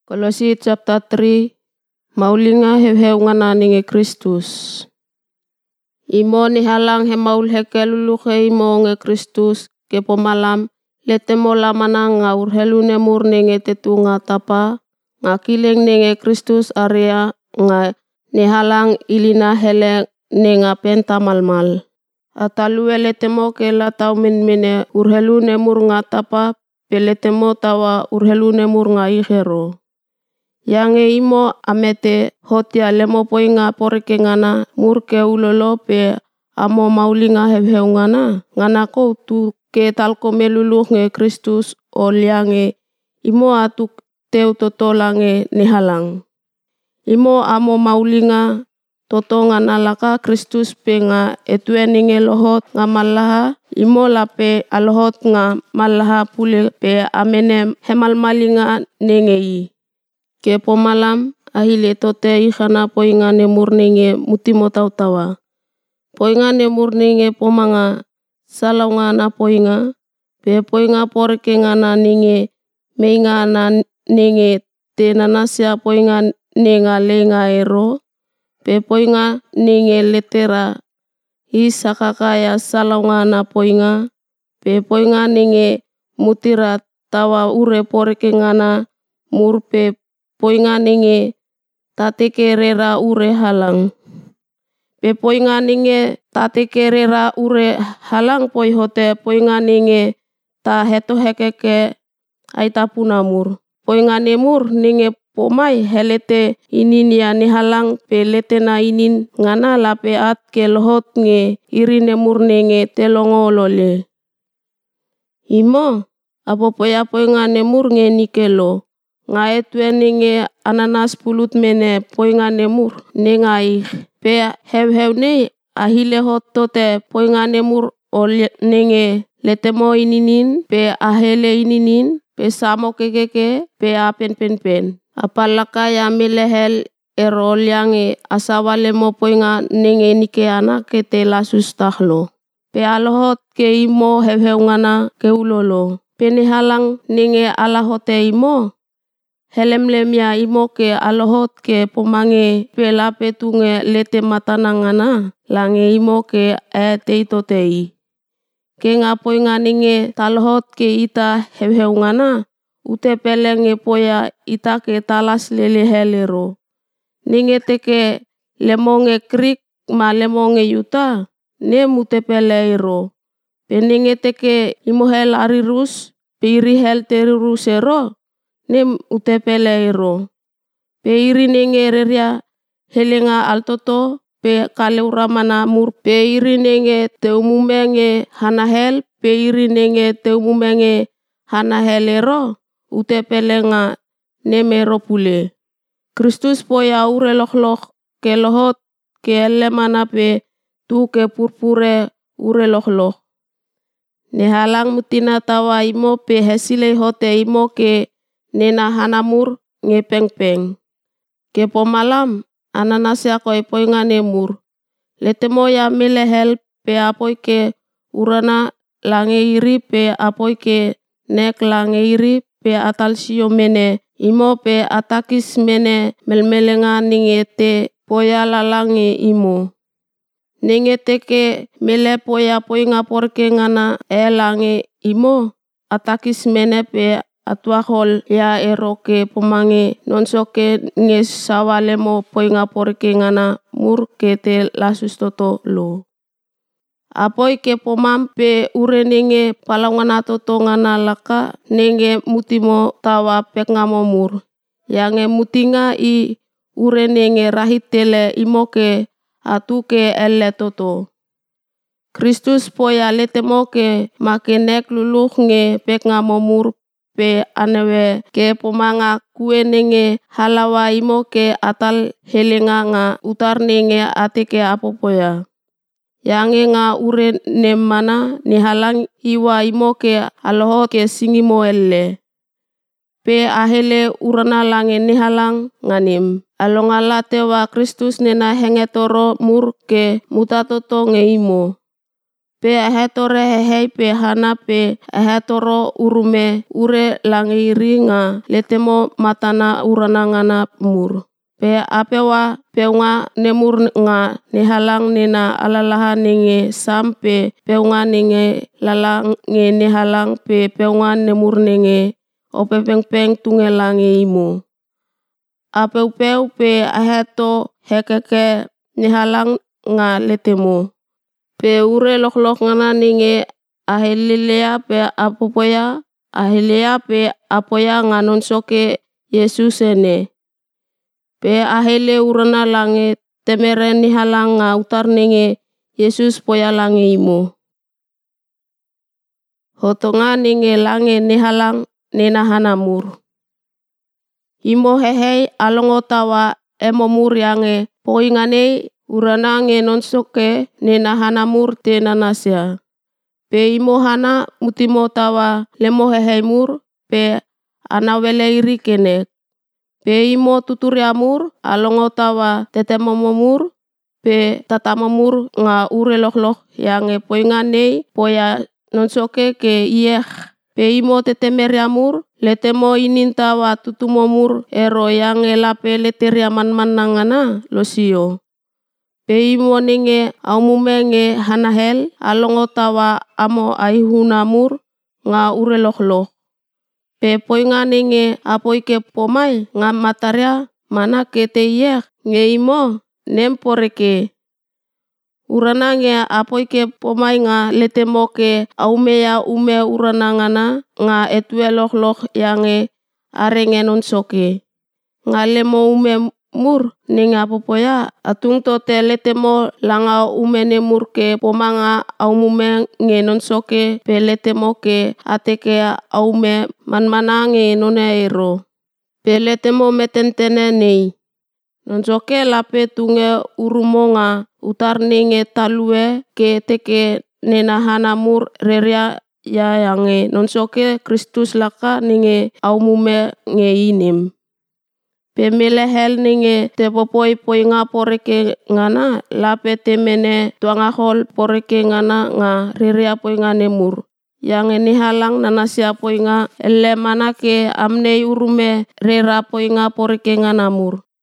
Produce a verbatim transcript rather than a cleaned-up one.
Kolosi chapter three, maulinga hewhew ngana ninge Kristus. Imo ni halang he maul heke luluhe imo nge Kristus ke pomalam letemo lamana nga urhelu nemur ninge tetunga tapa nga kileng ninge Kristus area nga ni halang ilina hele nenga penta malmal. Atalue letemo ke latau minmine urhelu nemur nga tapa peletemo tawa urhelu nemur nga ihero. Yange imo amete hotia lemo poinga poreke ngana murke ulolo pe amo maulinga hewhew ngana ngana ko tu ke talko meluluh nge Kristus ol yange imo atuk teu totolange nihalang. Imo amo maulinga toto ngana laka Kristus pe nga etue ninge lohot nga malaha imo lape alohot nga malaha pule pe amene hemalmalinga ninge i. Ke pomalam ahile tote ikhana poinga nemur ninge mutimo tautawa. Poinga nemur ninge pomanga salaunga na poinga. Pe poinga porke ngana ninge meinga na ninge te nanasya poinga nenga lenga ero. Pe poinga ninge letera isakakaya salaunga na poinga. Pe poinga ninge mutira tawa ure porke ngana murpe poinga ninge tateke rera ure halang. Pe poinga ninge tateke rera ure halang poi hote poinga ninge ta heto hekeke aita punamur. Poinga nemur ninge pomai helete inin ya ni halang pe letena inin ngana lape at ke lohot nge iri nemur ninge telongo lole. Imo apopoya poinga nemur nge nikelo. Nga etue ninge ananas pulut mene poinga nemur nenga ih. Pe hewhew nei ahile hot tote poinga nemur ol ninge letemo ininin pe ahele ininin pe samo kekeke pe apen pen pen. Apalaka ya milehel erol yange asawa lemo poinga ninge nike anak ke te lasus tahlo. Pe alohot ke imo hewhew ngana ke ulolo. Pe nihalang ninge alahote imo. Helemlem ya imo ke alohot ke pomange pe lape tunge lete matana ngana lange imo ke e teito tei. Ke nga poinga ninge talohot ke ita hewhew ngana ute pelenge poya ita ke talas lele helero. Ninge teke lemonge krik ma lemonge yuta ne mute pele ero. Pe ninge teke imo hel arirus pe iri hel terirus ero. Nem ute pele ero. Pe iri ninge reria helenga altoto pe kaleura mana mur pe iri ninge teumumenge hana hel pe iri ninge teumumenge hana hel ero ute pele nga nemero pule. Kristus poya ure loh-loh ke lohot ke ele mana pe tu ke purpure ure loh-loh. Nehalang mutina tawa imo pe hesile hote imo ke nena hanamur nge peng-peng. Ke pomalam ananasya koi poinga nemur. Letemo ya milehel pe apoi ke urana lange iri pe apoi ke nek lange iri pe atalsio mene imo pe atakis mene melmelenga ninge te poya lalange imo. Ninge teke mele poya poinga porke ngana e lange imo atakis mene pe atuahol ya ero ke pomange nonsoke nge sawalemo poinga porke ngana mur ke te lasus toto lo. Apoi ke pomam pe ure ninge palangana toto ngana laka ninge mutimo tawa pek ngamo mur. Yange mutinga i ure ninge rahitele imo ke atu ke ele toto. Kristus poya letemo ke makenek luluh nge pek ngamo mur pe anewe ke pomanga kue ninge halawa imo ke atal helenga nga utar ninge atike apopoya. Yange nga ure nem mana nihalang iwa imo ke alohot ke singimo elle. Pe ahele urana lange nihalang nganim. Alongala tewa Kristus nena hengetoro mur ke mutatoto nge imo. Pe ahetore hehei pe hana pe ahetoro urume ure langiri nga letemo matana urana ngana mur. Pe apewa peunga nemur nga nehalang nena alalaha nenge sam pe peunga nenge lalang nge nehalang pe peunga nemur nenge opepengpeng tungelange imu. Apeupeu pe aheto hekeke nehalang nga letemo. Pe ure loklok ngana nenge ahelilea pe apopoya, ahelea pe apoya nga nonsoke Yesus ene. Pe ahele urana lange temere nehalang nga utar nenge Yesus poya lange imu. Hotonga nenge lange nehalang nena hanamur. Imo hehei alongo tawa emomur yange poinganei urana nge nonsoke nena hanamur te nanasya. Pe imo hana mutimo tawa lemo hehei mur pe anawele iri kenek. Pe imo tuturiamur alongo tawa tetemomomur pe tatamomur nga ure loklok yange poinganei poya nonsoke ke iyeh. Pe imo tetemeriamur letemo inin tawa tutumomur ero yange lape leteria manman nangana losio. Pe imo nenge aumume nge hanahel alongo tawa amo aihunamur nga ure loklok. Pe poinga nenge apoike pomai nga mataria mana ke te iyeh nge imo nem poreke. Urana nge apoike pomai nga letemo ke aumeya ume urana ngana nga etue loklok yange arenge nonsoke. Nga lemo ume mur nenge apopoya atung tote letemo langa ume nemur ke pomanga aumume nge nonsoke pe letemo ke ateke aume manmana nge nona ero. Pe letemo metentene nei. Nonsoke lape tunge urumo nga utar nenge talue ke teke nena hanamur reria ya yange nonsoke Kristus laka nenge aumume nge inim. Pe melehel nenge te popoi poinga poreke ngana lape temene tuangahol poreke ngana nga reria poinga nemur. Yange nehalang nanasya poinga ele mana ke amnei urume rera poinga poreke ngana mur.